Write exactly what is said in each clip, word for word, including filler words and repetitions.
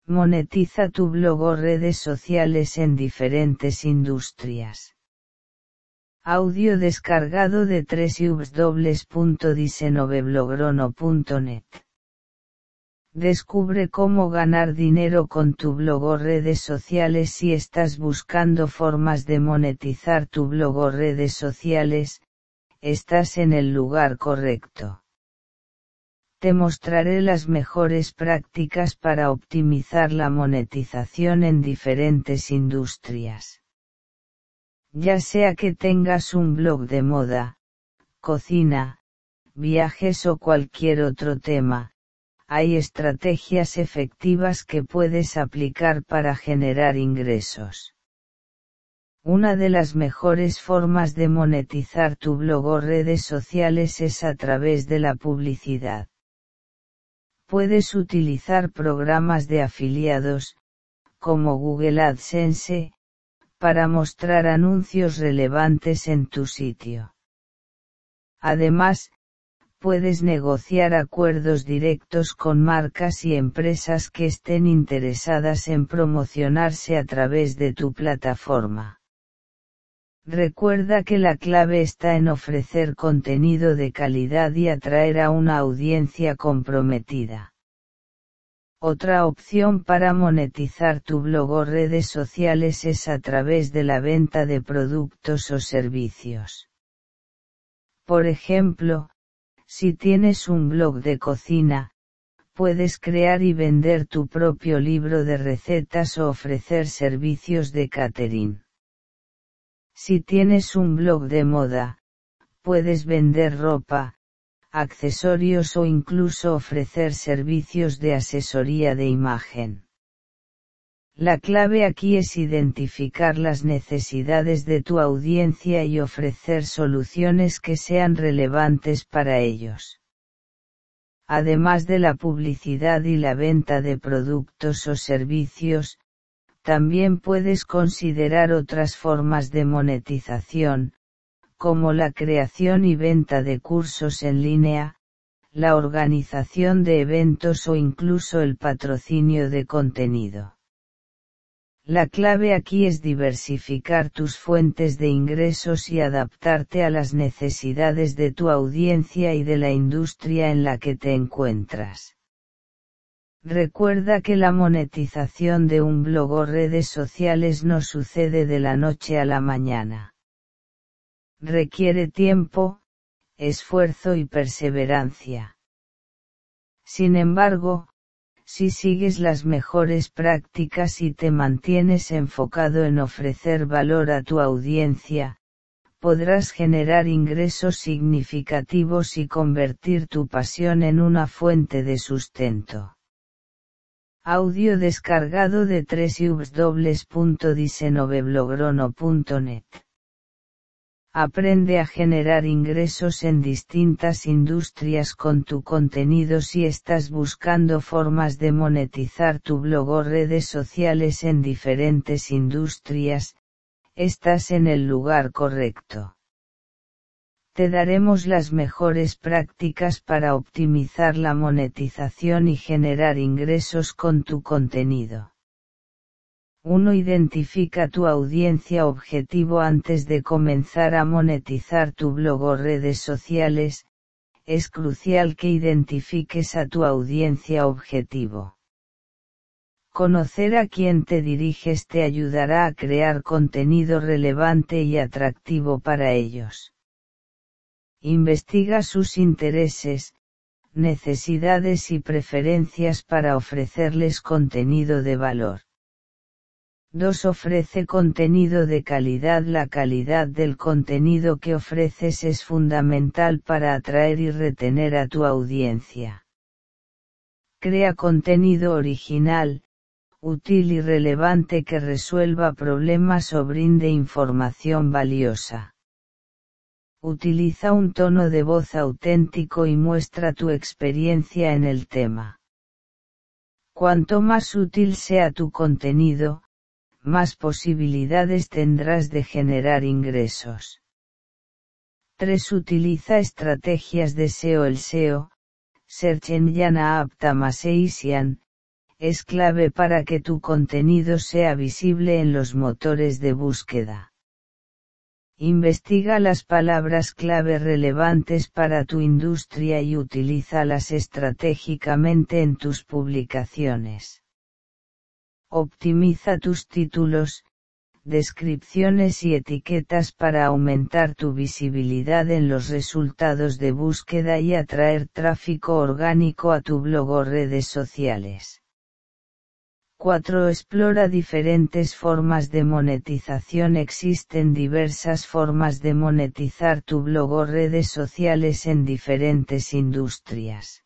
Monetiza tu blog o redes sociales en diferentes industrias. Audio descargado de w w w punto diecinueve punto net. Descubre cómo ganar dinero con tu blog o redes sociales. Si estás buscando formas de monetizar tu blog o redes sociales, estás en el lugar correcto. Te mostraré las mejores prácticas para optimizar la monetización en diferentes industrias. Ya sea que tengas un blog de moda, cocina, viajes o cualquier otro tema, hay estrategias efectivas que puedes aplicar para generar ingresos. Una de las mejores formas de monetizar tu blog o redes sociales es a través de la publicidad. Puedes utilizar programas de afiliados, como Google AdSense, para mostrar anuncios relevantes en tu sitio. Además, puedes negociar acuerdos directos con marcas y empresas que estén interesadas en promocionarse a través de tu plataforma. Recuerda que la clave está en ofrecer contenido de calidad y atraer a una audiencia comprometida. Otra opción para monetizar tu blog o redes sociales es a través de la venta de productos o servicios. Por ejemplo, si tienes un blog de cocina, puedes crear y vender tu propio libro de recetas o ofrecer servicios de catering. Si tienes un blog de moda, puedes vender ropa, accesorios o incluso ofrecer servicios de asesoría de imagen. La clave aquí es identificar las necesidades de tu audiencia y ofrecer soluciones que sean relevantes para ellos. Además de la publicidad y la venta de productos o servicios, también puedes considerar otras formas de monetización, como la creación y venta de cursos en línea, la organización de eventos o incluso el patrocinio de contenido. La clave aquí es diversificar tus fuentes de ingresos y adaptarte a las necesidades de tu audiencia y de la industria en la que te encuentras. Recuerda que la monetización de un blog o redes sociales no sucede de la noche a la mañana. Requiere tiempo, esfuerzo y perseverancia. Sin embargo, si sigues las mejores prácticas y te mantienes enfocado en ofrecer valor a tu audiencia, podrás generar ingresos significativos y convertir tu pasión en una fuente de sustento. Audio descargado de w w w punto diecinueve punto net. Aprende a generar ingresos en distintas industrias con tu contenido. Si estás buscando formas de monetizar tu blog o redes sociales en diferentes industrias, estás en el lugar correcto. Te daremos las mejores prácticas para optimizar la monetización y generar ingresos con tu contenido. uno Identifica tu audiencia objetivo antes de comenzar a monetizar tu blog o redes sociales. Es crucial que identifiques a tu audiencia objetivo. Conocer a quién te diriges te ayudará a crear contenido relevante y atractivo para ellos. Investiga sus intereses, necesidades y preferencias para ofrecerles contenido de valor. dos Ofrece contenido de calidad. La calidad del contenido que ofreces es fundamental para atraer y retener a tu audiencia. Crea contenido original, útil y relevante que resuelva problemas o brinde información valiosa. Utiliza un tono de voz auténtico y muestra tu experiencia en el tema. Cuanto más útil sea tu contenido, más posibilidades tendrás de generar ingresos. tres Utiliza estrategias de S E O. El S E O, Search Engine Optimization, es clave para que tu contenido sea visible en los motores de búsqueda. Investiga las palabras clave relevantes para tu industria y utilízalas estratégicamente en tus publicaciones. Optimiza tus títulos, descripciones y etiquetas para aumentar tu visibilidad en los resultados de búsqueda y atraer tráfico orgánico a tu blog o redes sociales. cuatro. Explora diferentes formas de monetización. Existen diversas formas de monetizar tu blog o redes sociales en diferentes industrias.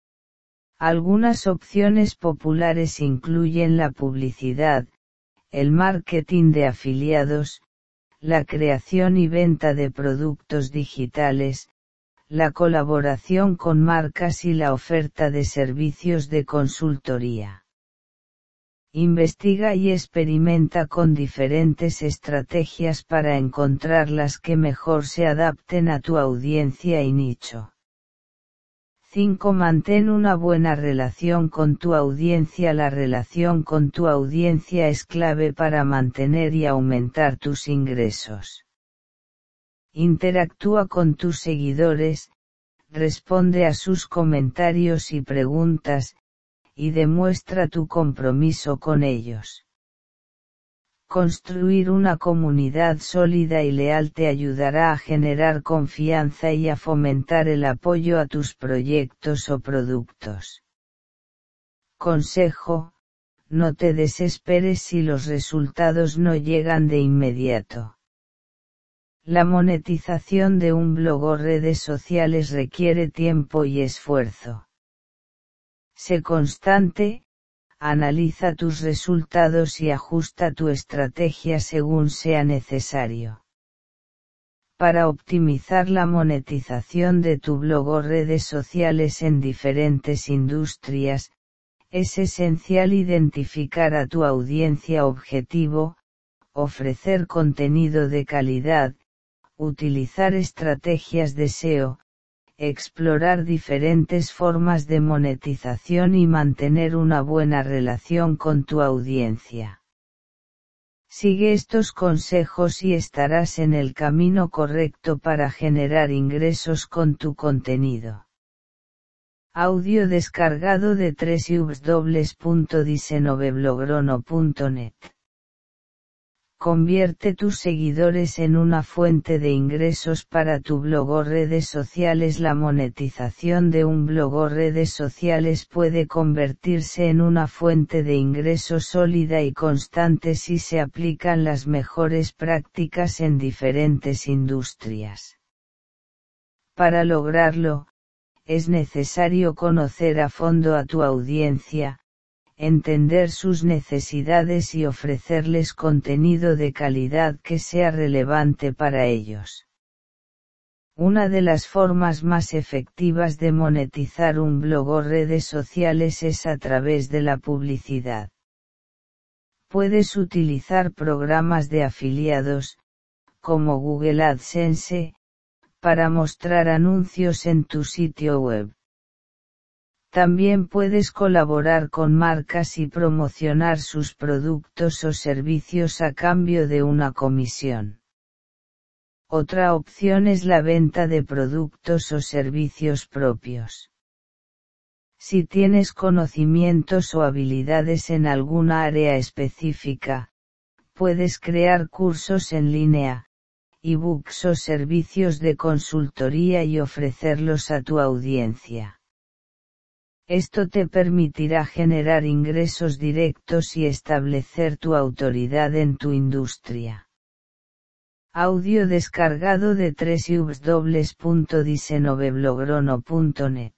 Algunas opciones populares incluyen la publicidad, el marketing de afiliados, la creación y venta de productos digitales, la colaboración con marcas y la oferta de servicios de consultoría. Investiga y experimenta con diferentes estrategias para encontrar las que mejor se adapten a tu audiencia y nicho. cinco. Mantén una buena relación con tu audiencia. La relación con tu audiencia es clave para mantener y aumentar tus ingresos. Interactúa con tus seguidores, responde a sus comentarios y preguntas, y demuestra tu compromiso con ellos. Construir una comunidad sólida y leal te ayudará a generar confianza y a fomentar el apoyo a tus proyectos o productos. Consejo: no te desesperes si los resultados no llegan de inmediato. La monetización de un blog o redes sociales requiere tiempo y esfuerzo. Sé constante, analiza tus resultados y ajusta tu estrategia según sea necesario. Para optimizar la monetización de tu blog o redes sociales en diferentes industrias, es esencial identificar a tu audiencia objetivo, ofrecer contenido de calidad, utilizar estrategias de S E O, explorar diferentes formas de monetización y mantener una buena relación con tu audiencia. Sigue estos consejos y estarás en el camino correcto para generar ingresos con tu contenido. Audio descargado de doble u doble u doble u punto diecinueve blogrono punto net. Convierte tus seguidores en una fuente de ingresos para tu blog o redes sociales. La monetización de un blog o redes sociales puede convertirse en una fuente de ingresos sólida y constante si se aplican las mejores prácticas en diferentes industrias. Para lograrlo, es necesario conocer a fondo a tu audiencia, entender sus necesidades y ofrecerles contenido de calidad que sea relevante para ellos. Una de las formas más efectivas de monetizar un blog o redes sociales es a través de la publicidad. Puedes utilizar programas de afiliados, como Google AdSense, para mostrar anuncios en tu sitio web. También puedes colaborar con marcas y promocionar sus productos o servicios a cambio de una comisión. Otra opción es la venta de productos o servicios propios. Si tienes conocimientos o habilidades en alguna área específica, puedes crear cursos en línea, ebooks o servicios de consultoría y ofrecerlos a tu audiencia. Esto te permitirá generar ingresos directos y establecer tu autoridad en tu industria. Audio descargado de doble u doble u doble u punto diecinueve blogrono punto net.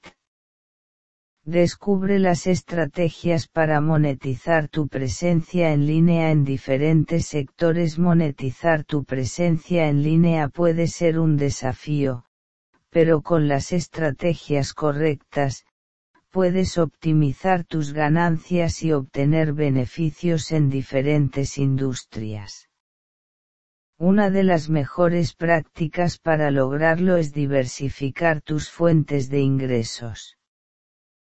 Descubre las estrategias para monetizar tu presencia en línea en diferentes sectores. Monetizar tu presencia en línea puede ser un desafío, pero con las estrategias correctas, puedes optimizar tus ganancias y obtener beneficios en diferentes industrias. Una de las mejores prácticas para lograrlo es diversificar tus fuentes de ingresos.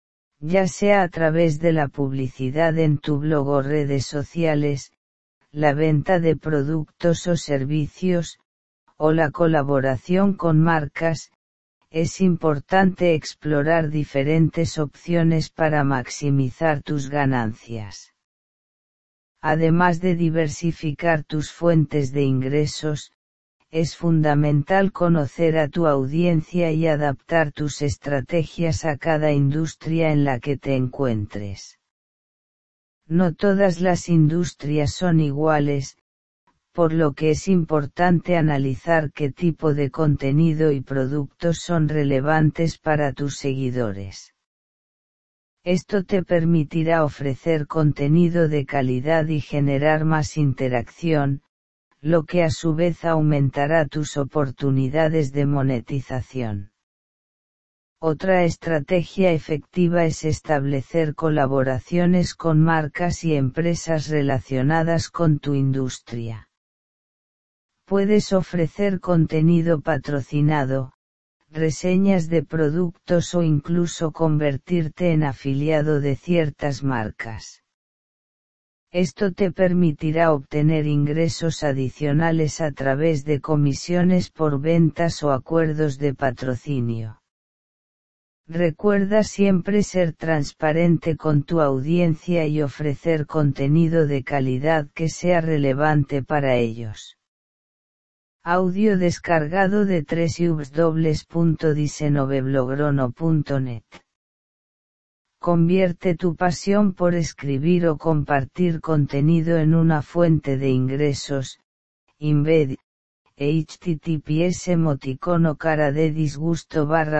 ya sea a través de la publicidad en tu blog o redes sociales, la venta de productos o servicios, o la colaboración con marcas. Es importante explorar diferentes opciones para maximizar tus ganancias. Además de diversificar tus fuentes de ingresos, es fundamental conocer a tu audiencia y adaptar tus estrategias a cada industria en la que te encuentres. No todas las industrias son iguales, por lo que es importante analizar qué tipo de contenido y productos son relevantes para tus seguidores. Esto te permitirá ofrecer contenido de calidad y generar más interacción, lo que a su vez aumentará tus oportunidades de monetización. Otra estrategia efectiva es establecer colaboraciones con marcas y empresas relacionadas con tu industria. Puedes ofrecer contenido patrocinado, reseñas de productos o incluso convertirte en afiliado de ciertas marcas. Esto te permitirá obtener ingresos adicionales a través de comisiones por ventas o acuerdos de patrocinio. Recuerda siempre ser transparente con tu audiencia y ofrecer contenido de calidad que sea relevante para ellos. Audio descargado de doble u doble u doble u punto diecinueve punto net. Convierte tu pasión por escribir o compartir contenido en una fuente de ingresos. Embed, https emoticono cara de disgusto barra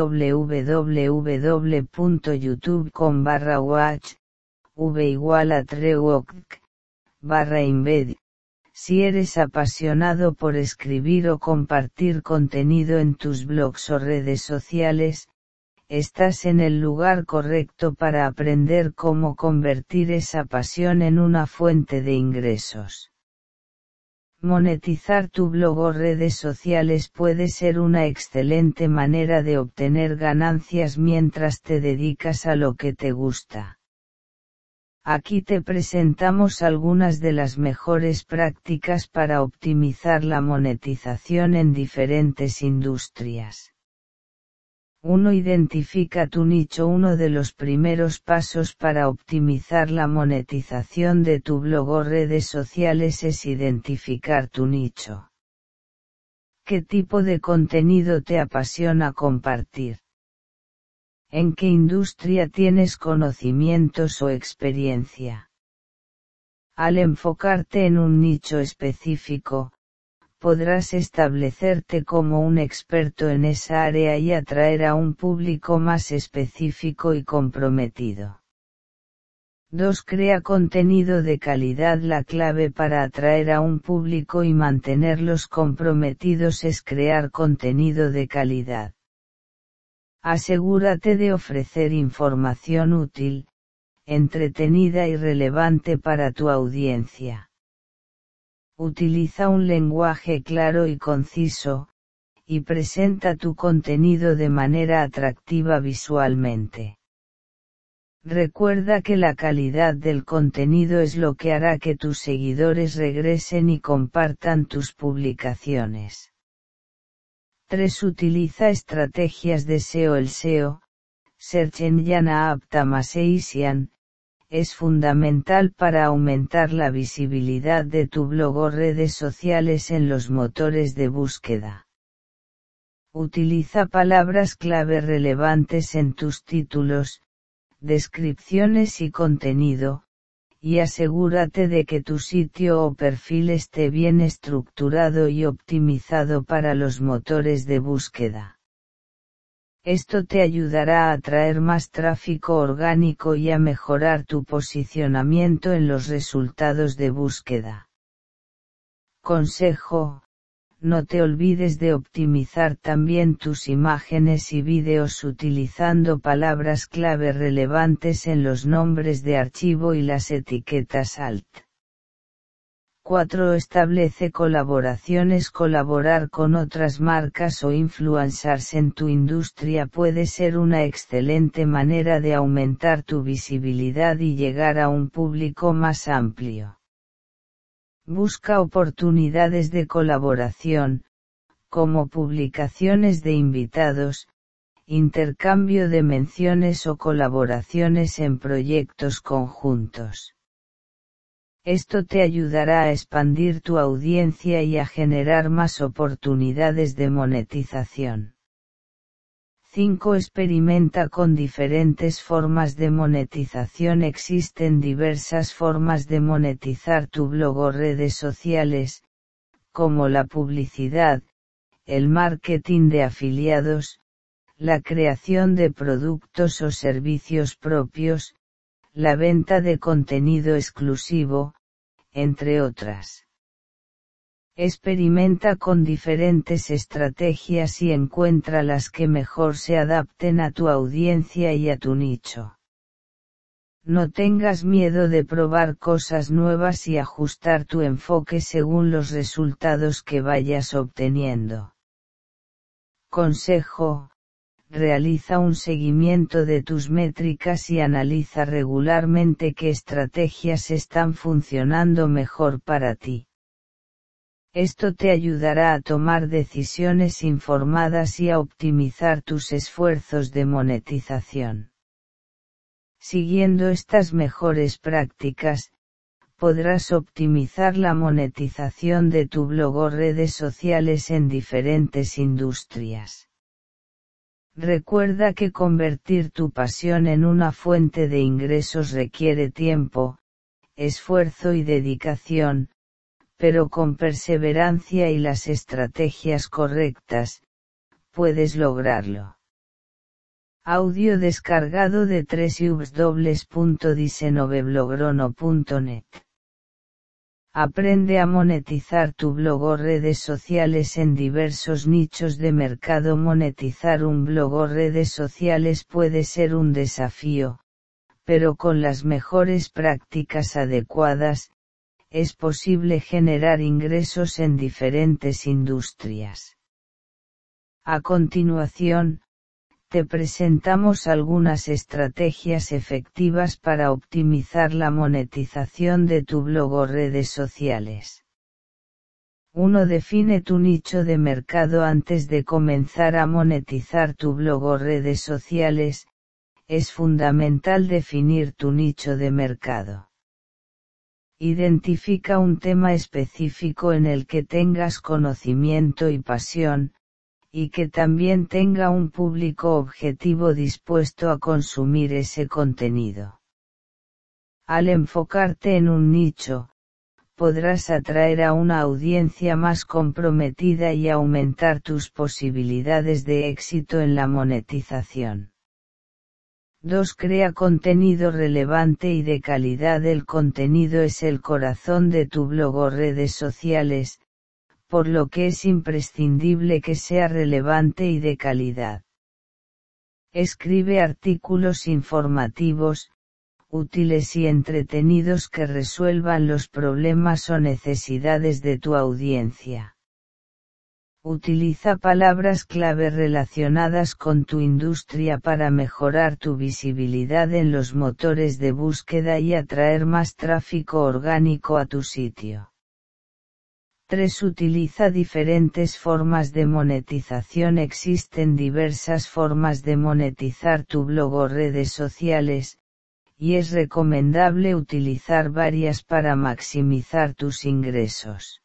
www.youtube.com barra watch, v igual a trewok, barra embed. Si eres apasionado por escribir o compartir contenido en tus blogs o redes sociales, estás en el lugar correcto para aprender cómo convertir esa pasión en una fuente de ingresos. Monetizar tu blog o redes sociales puede ser una excelente manera de obtener ganancias mientras te dedicas a lo que te gusta. Aquí te presentamos algunas de las mejores prácticas para optimizar la monetización en diferentes industrias. uno Identifica tu nicho. Uno de los primeros pasos para optimizar la monetización de tu blog o redes sociales es identificar tu nicho. ¿Qué tipo de contenido te apasiona compartir? ¿En qué industria tienes conocimientos o experiencia? Al enfocarte en un nicho específico, podrás establecerte como un experto en esa área y atraer a un público más específico y comprometido. dos Crea contenido de calidad. La clave para atraer a un público y mantenerlos comprometidos es crear contenido de calidad. Asegúrate de ofrecer información útil, entretenida y relevante para tu audiencia. Utiliza un lenguaje claro y conciso, y presenta tu contenido de manera atractiva visualmente. Recuerda que la calidad del contenido es lo que hará que tus seguidores regresen y compartan tus publicaciones. tres Utiliza estrategias de S E O. El S E O, Search Engine Optimization, es fundamental para aumentar la visibilidad de tu blog o redes sociales en los motores de búsqueda. Utiliza palabras clave relevantes en tus títulos, descripciones y contenido, y asegúrate de que tu sitio o perfil esté bien estructurado y optimizado para los motores de búsqueda. Esto te ayudará a atraer más tráfico orgánico y a mejorar tu posicionamiento en los resultados de búsqueda. Consejo: no te olvides de optimizar también tus imágenes y vídeos utilizando palabras clave relevantes en los nombres de archivo y las etiquetas alt. cuatro Establece colaboraciones. Colaborar con otras marcas o influencers en tu industria puede ser una excelente manera de aumentar tu visibilidad y llegar a un público más amplio. Busca oportunidades de colaboración, como publicaciones de invitados, intercambio de menciones o colaboraciones en proyectos conjuntos. Esto te ayudará a expandir tu audiencia y a generar más oportunidades de monetización. cinco Experimenta con diferentes formas de monetización. Existen diversas formas de monetizar tu blog o redes sociales, como la publicidad, el marketing de afiliados, la creación de productos o servicios propios, la venta de contenido exclusivo, entre otras. Experimenta con diferentes estrategias y encuentra las que mejor se adapten a tu audiencia y a tu nicho. No tengas miedo de probar cosas nuevas y ajustar tu enfoque según los resultados que vayas obteniendo. Consejo: realiza un seguimiento de tus métricas y analiza regularmente qué estrategias están funcionando mejor para ti. Esto te ayudará a tomar decisiones informadas y a optimizar tus esfuerzos de monetización. Siguiendo estas mejores prácticas, podrás optimizar la monetización de tu blog o redes sociales en diferentes industrias. Recuerda que convertir tu pasión en una fuente de ingresos requiere tiempo, esfuerzo y dedicación, pero con perseverancia y las estrategias correctas, puedes lograrlo. Audio descargado de doble u doble u doble u punto diecinueve punto net. Aprende a monetizar tu blog o redes sociales en diversos nichos de mercado. Monetizar un blog o redes sociales puede ser un desafío, pero con las mejores prácticas adecuadas, es posible generar ingresos en diferentes industrias. A continuación, te presentamos algunas estrategias efectivas para optimizar la monetización de tu blog o redes sociales. uno Define tu nicho de mercado. Antes de comenzar a monetizar tu blog o redes sociales, es fundamental definir tu nicho de mercado. Identifica un tema específico en el que tengas conocimiento y pasión, y que también tenga un público objetivo dispuesto a consumir ese contenido. Al enfocarte en un nicho, podrás atraer a una audiencia más comprometida y aumentar tus posibilidades de éxito en la monetización. dos Crea contenido relevante y de calidad. El contenido es el corazón de tu blog o redes sociales, por lo que es imprescindible que sea relevante y de calidad. Escribe artículos informativos, útiles y entretenidos que resuelvan los problemas o necesidades de tu audiencia. Utiliza palabras clave relacionadas con tu industria para mejorar tu visibilidad en los motores de búsqueda y atraer más tráfico orgánico a tu sitio. tres Utiliza diferentes formas de monetización. Existen diversas formas de monetizar tu blog o redes sociales, y es recomendable utilizar varias para maximizar tus ingresos.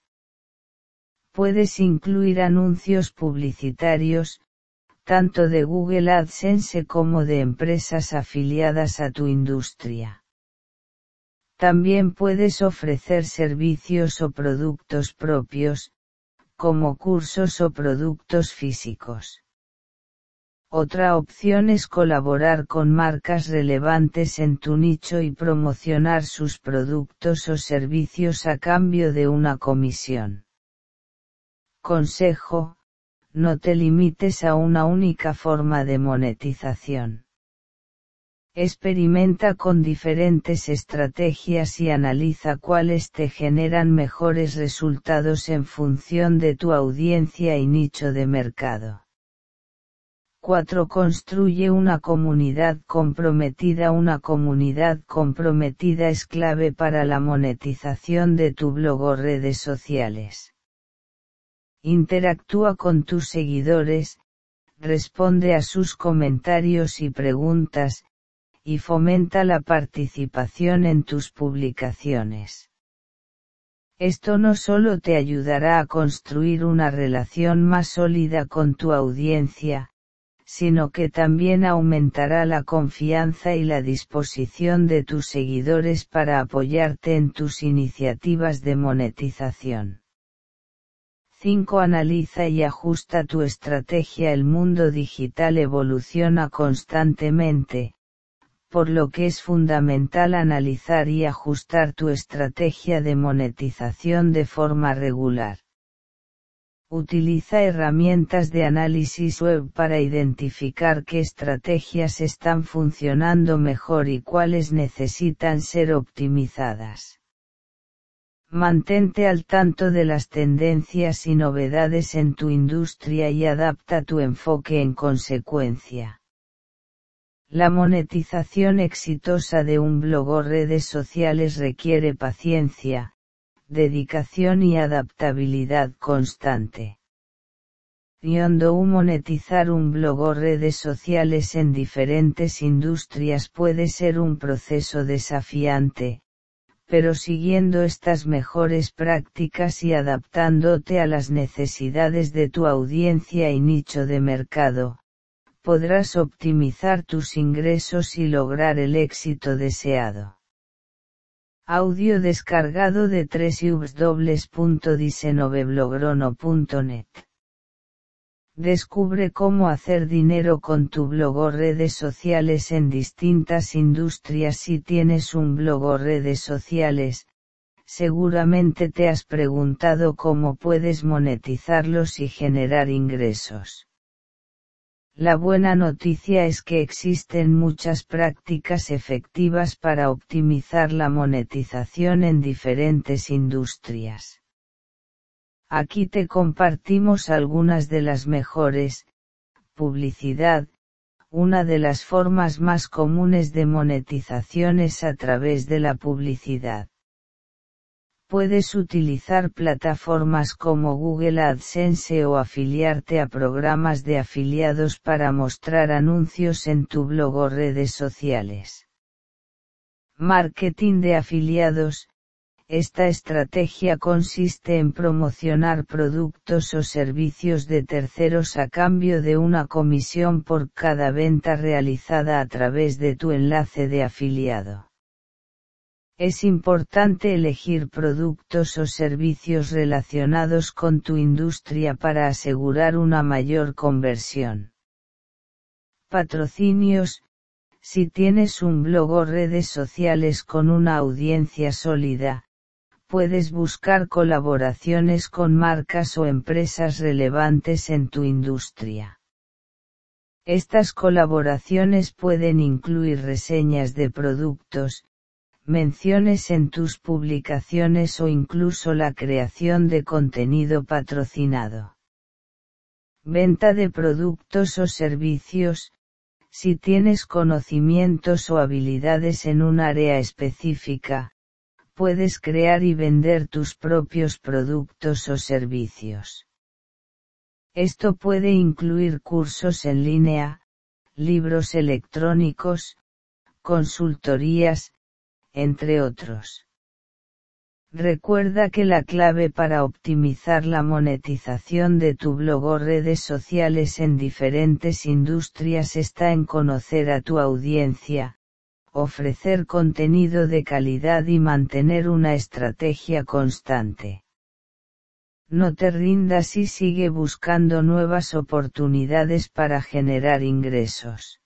Puedes incluir anuncios publicitarios, tanto de Google AdSense como de empresas afiliadas a tu industria. También puedes ofrecer servicios o productos propios, como cursos o productos físicos. Otra opción es colaborar con marcas relevantes en tu nicho y promocionar sus productos o servicios a cambio de una comisión. Consejo: no te limites a una única forma de monetización. Experimenta con diferentes estrategias y analiza cuáles te generan mejores resultados en función de tu audiencia y nicho de mercado. cuatro. Construye una comunidad comprometida. Una comunidad comprometida es clave para la monetización de tu blog o redes sociales. Interactúa con tus seguidores, responde a sus comentarios y preguntas, y fomenta la participación en tus publicaciones. Esto no solo te ayudará a construir una relación más sólida con tu audiencia, sino que también aumentará la confianza y la disposición de tus seguidores para apoyarte en tus iniciativas de monetización. cinco. Analiza y ajusta tu estrategia. El mundo digital evoluciona constantemente, por lo que es fundamental analizar y ajustar tu estrategia de monetización de forma regular. Utiliza herramientas de análisis web para identificar qué estrategias están funcionando mejor y cuáles necesitan ser optimizadas. Mantente al tanto de las tendencias y novedades en tu industria y adapta tu enfoque en consecuencia. La monetización exitosa de un blog o redes sociales requiere paciencia, dedicación y adaptabilidad constante. Yendo monetizar un blog o redes sociales en diferentes industrias puede ser un proceso desafiante, pero siguiendo estas mejores prácticas y adaptándote a las necesidades de tu audiencia y nicho de mercado, podrás optimizar tus ingresos y lograr el éxito deseado. Audio descargado de doble u doble u doble u punto diecinueve blogrono punto net. Descubre cómo hacer dinero con tu blog o redes sociales en distintas industrias. Si tienes un blog o redes sociales, seguramente te has preguntado cómo puedes monetizarlos y generar ingresos. La buena noticia es que existen muchas prácticas efectivas para optimizar la monetización en diferentes industrias. Aquí te compartimos algunas de las mejores. Publicidad. Una de las formas más comunes de monetización es a través de la publicidad. Puedes utilizar plataformas como Google AdSense o afiliarte a programas de afiliados para mostrar anuncios en tu blog o redes sociales. Marketing de afiliados. Esta estrategia consiste en promocionar productos o servicios de terceros a cambio de una comisión por cada venta realizada a través de tu enlace de afiliado. Es importante elegir productos o servicios relacionados con tu industria para asegurar una mayor conversión. Patrocinios. Si tienes un blog o redes sociales con una audiencia sólida, puedes buscar colaboraciones con marcas o empresas relevantes en tu industria. Estas colaboraciones pueden incluir reseñas de productos, menciones en tus publicaciones o incluso la creación de contenido patrocinado. Venta de productos o servicios. Si tienes conocimientos o habilidades en un área específica, puedes crear y vender tus propios productos o servicios. Esto puede incluir cursos en línea, libros electrónicos, consultorías, entre otros. Recuerda que la clave para optimizar la monetización de tu blog o redes sociales en diferentes industrias está en conocer a tu audiencia, ofrecer contenido de calidad y mantener una estrategia constante. No te rindas y sigue buscando nuevas oportunidades para generar ingresos.